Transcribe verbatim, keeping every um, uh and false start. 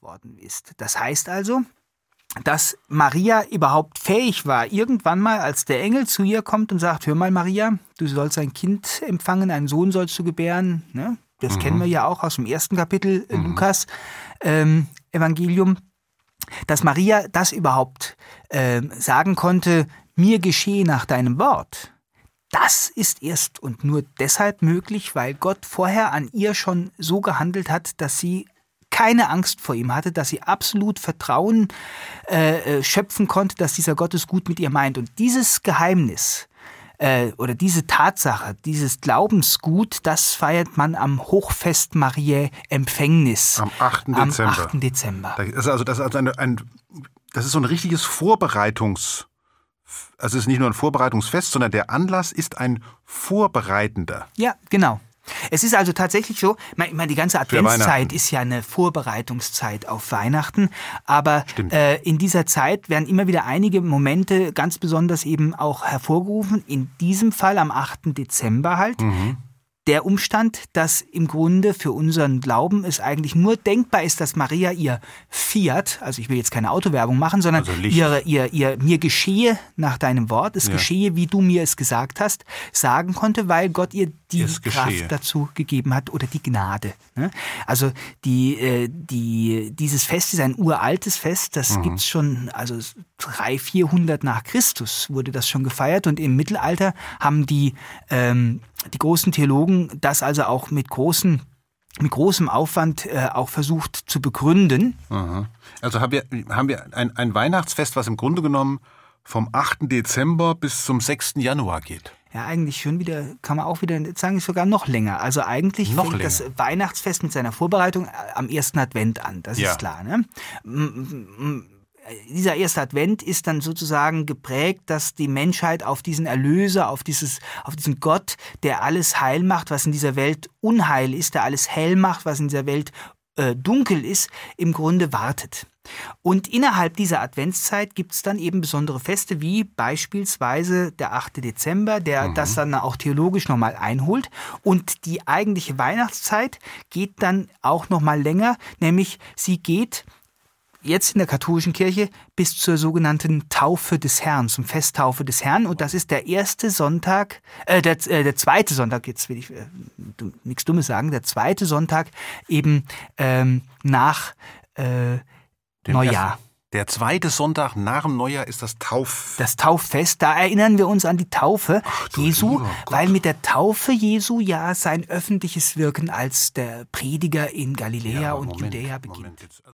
worden ist. Das heißt also, dass Maria überhaupt fähig war, irgendwann mal, als der Engel zu ihr kommt und sagt, hör mal Maria, du sollst ein Kind empfangen, einen Sohn sollst du gebären. Ne? Das mhm. kennen wir ja auch aus dem ersten Kapitel mhm. Lukas ähm, Evangelium. Dass Maria das überhaupt äh, sagen konnte, mir geschehe nach deinem Wort. Das ist erst und nur deshalb möglich, weil Gott vorher an ihr schon so gehandelt hat, dass sie keine Angst vor ihm hatte, dass sie absolut Vertrauen äh, schöpfen konnte, dass dieser Gott es gut mit ihr meint. Und dieses Geheimnis äh, oder diese Tatsache, dieses Glaubensgut, das feiert man am Hochfest Mariä Empfängnis. Am achten Dezember. Am achten Dezember. Das ist also, das ist also ein, ein, das ist so ein richtiges Vorbereitungs... Also es ist nicht nur ein Vorbereitungsfest, sondern der Anlass ist ein vorbereitender. Ja, genau. Es ist also tatsächlich so, ich meine, die ganze Adventszeit ist ja eine Vorbereitungszeit auf Weihnachten, aber äh, in dieser Zeit werden immer wieder einige Momente ganz besonders eben auch hervorgerufen. In diesem Fall am achten Dezember halt. Mhm. Der Umstand, dass im Grunde für unseren Glauben es eigentlich nur denkbar ist, dass Maria ihr Fiat, also ich will jetzt keine Autowerbung machen, sondern also ihre, ihr, ihr mir geschehe nach deinem Wort, es ja. geschehe, wie du mir es gesagt hast, sagen konnte, weil Gott ihr die Kraft dazu gegeben hat oder die Gnade. Also die, die, dieses Fest ist ein uraltes Fest, das mhm. gibt es schon, also dreihundert, vierhundert nach Christus wurde das schon gefeiert und im Mittelalter haben die ähm, Die großen Theologen das also auch mit, großen, mit großem Aufwand äh, auch versucht zu begründen. Aha. Also haben wir, haben wir ein, ein Weihnachtsfest, was im Grunde genommen vom achten Dezember bis zum sechsten Januar geht. Ja, eigentlich schon wieder, kann man auch wieder sagen, ist sogar noch länger. Also eigentlich noch fängt länger. Das Weihnachtsfest mit seiner Vorbereitung am ersten Advent an, das ja. ist klar, ne? Dieser erste Advent ist dann sozusagen geprägt, dass die Menschheit auf diesen Erlöser, auf, dieses, auf diesen Gott, der alles heil macht, was in dieser Welt Unheil ist, der alles hell macht, was in dieser Welt äh, dunkel ist, im Grunde wartet. Und innerhalb dieser Adventszeit gibt es dann eben besondere Feste, wie beispielsweise der achte Dezember, der mhm. das dann auch theologisch nochmal einholt. Und die eigentliche Weihnachtszeit geht dann auch nochmal länger, nämlich sie geht jetzt in der katholischen Kirche bis zur sogenannten Taufe des Herrn, zum Festtaufe des Herrn. Und das ist der erste Sonntag, äh, der, äh, der zweite Sonntag, jetzt will ich äh, nichts Dummes sagen, der zweite Sonntag eben ähm, nach äh, Neujahr. Ersten. Der zweite Sonntag nach dem Neujahr ist das Tauf... Das Tauffest, da erinnern wir uns an die Taufe Ach, Jesu, weil mit der Taufe Jesu ja sein öffentliches Wirken als der Prediger in Galiläa ja, und Moment, Judäa beginnt. Moment,